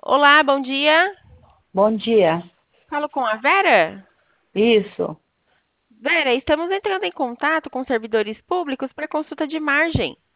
Olá, bom dia. Bom dia. Falo com a Vera. Isso. Vera, estamos entrando em contato com servidores públicos para consulta de margem.